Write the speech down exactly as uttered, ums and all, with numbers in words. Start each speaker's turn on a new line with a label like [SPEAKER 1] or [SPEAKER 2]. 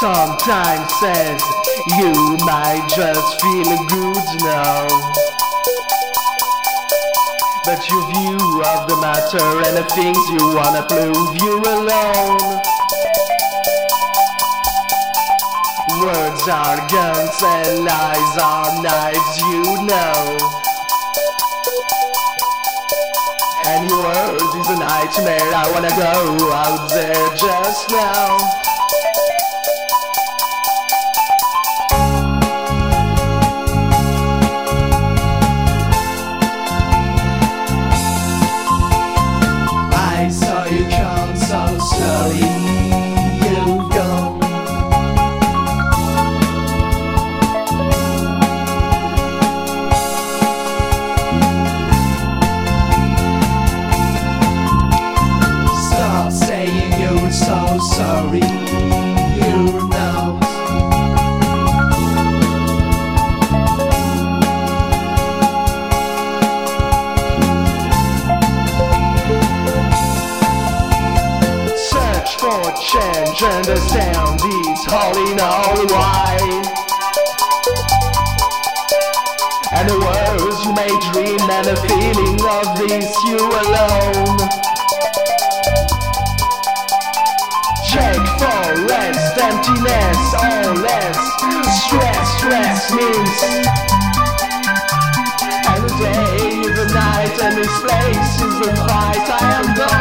[SPEAKER 1] sometimes says you might just feel good now, but your view of the matter and the things you wanna prove, you're alone. Words are guns and lies are knives, you know. And your world is a nightmare, I wanna go out there just now. I saw you come so slowly, you've gone. Stop saying you're so sorry, you're not. Search for change, understand it's all in all why. And the words you may dream and the feeling of this you alone. Check for rest, emptiness or less. Stress, stress means. And the day is the night and this place is the fight I am going.